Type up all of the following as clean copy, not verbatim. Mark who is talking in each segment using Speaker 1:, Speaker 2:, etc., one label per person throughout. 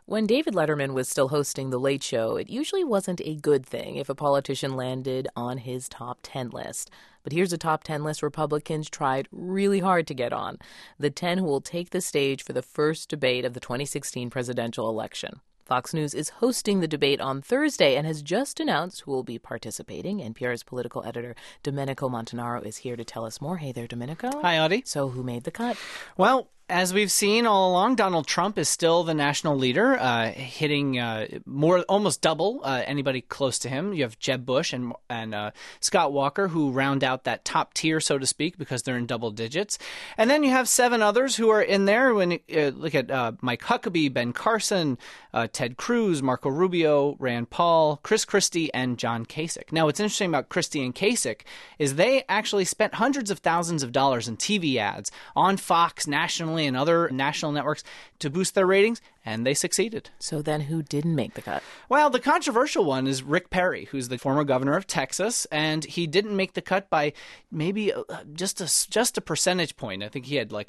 Speaker 1: When David Letterman was still hosting The Late Show, it usually wasn't a good thing if a politician landed on his top 10 list. But here's a top 10 list Republicans tried really hard to get on. The 10 who will take the stage for the first debate of the 2016 presidential election. Fox News is hosting the debate on Thursday and has just announced who will be participating. NPR's political editor Domenico Montanaro is here to tell us more. Hey there, Domenico.
Speaker 2: Hi, Audie.
Speaker 1: So who made the cut?
Speaker 2: Well, as we've seen all along, Donald Trump is still the national leader, hitting almost double anybody close to him. You have Jeb Bush and Scott Walker, who round out that top tier, so to speak, because they're in double digits. And then you have 7 others who are in there. When you look at Mike Huckabee, Ben Carson, Ted Cruz, Marco Rubio, Rand Paul, Chris Christie, and John Kasich. Now, what's interesting about Christie and Kasich is they actually spent hundreds of thousands of dollars in TV ads on Fox nationally and other national networks to boost their ratings, and they succeeded.
Speaker 1: So then who didn't make the cut?
Speaker 2: Well, the controversial one is Rick Perry, who's the former governor of Texas, and he didn't make the cut by maybe just a percentage point. I think he had like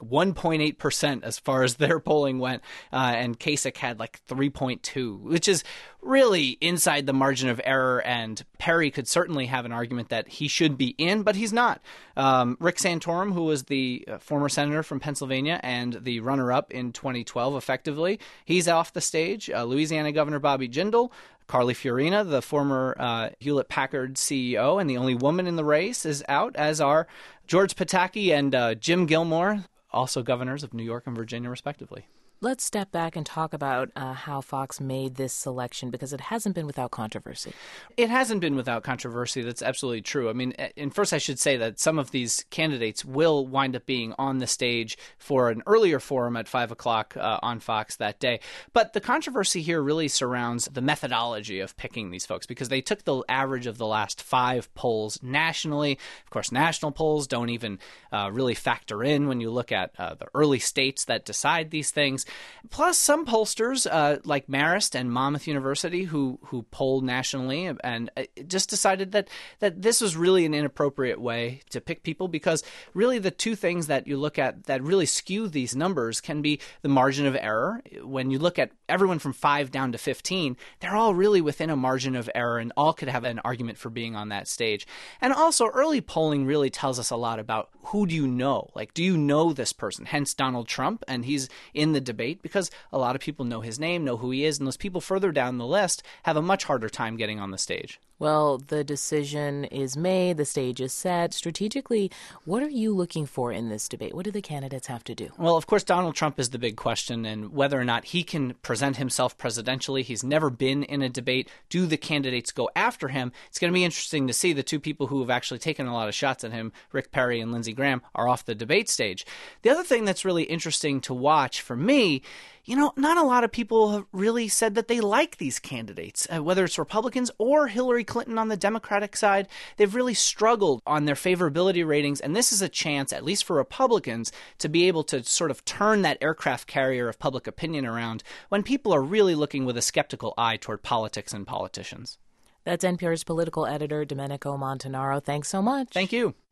Speaker 2: 1.8% as far as their polling went, and Kasich had like 3.2, which is really inside the margin of error, and Perry could certainly have an argument that he should be in, but he's not. Rick Santorum, who was the former senator from Pennsylvania and the runner-up in 2012, effectively, he's off the stage. Louisiana Governor Bobby Jindal, Carly Fiorina, the former Hewlett-Packard CEO and the only woman in the race, is out, as are George Pataki and Jim Gilmore, also governors of New York and Virginia, respectively.
Speaker 1: Let's step back and talk about how Fox made this selection, because it hasn't been without controversy.
Speaker 2: It hasn't been without controversy. That's absolutely true. I mean, and first I should say that some of these candidates will wind up being on the stage for an earlier forum at 5 o'clock on Fox that day. But the controversy here really surrounds the methodology of picking these folks, because they took the average of the last 5 polls nationally. Of course, national polls don't even really factor in when you look at the early states that decide these things. Plus, some pollsters like Marist and Monmouth University, who poll nationally, and just decided that this was really an inappropriate way to pick people, because really the two things that you look at that really skew these numbers can be the margin of error. When you look at everyone from 5 down to 15, they're all really within a margin of error and all could have an argument for being on that stage. And also, early polling really tells us a lot about who do you know? Like, do you know this person? Hence Donald Trump, and he's in the debate because a lot of people know his name, know who he is, and those people further down the list have a much harder time getting on the stage.
Speaker 1: Well, the decision is made, the stage is set. Strategically, what are you looking for in this debate? What do the candidates have to do?
Speaker 2: Well, of course, Donald Trump is the big question, and whether or not he can present himself presidentially. He's never been in a debate. Do the candidates go after him? It's going to be interesting to see. The two people who have actually taken a lot of shots at him, Rick Perry and Lindsey Graham, are off the debate stage. The other thing that's really interesting to watch for me, not a lot of people have really said that they like these candidates, whether it's Republicans or Hillary Clinton on the Democratic side. They've really struggled on their favorability ratings, and this is a chance, at least for Republicans, to be able to sort of turn that aircraft carrier of public opinion around when people are really looking with a skeptical eye toward politics and politicians.
Speaker 1: That's NPR's political editor, Domenico Montanaro. Thanks so much.
Speaker 2: Thank you.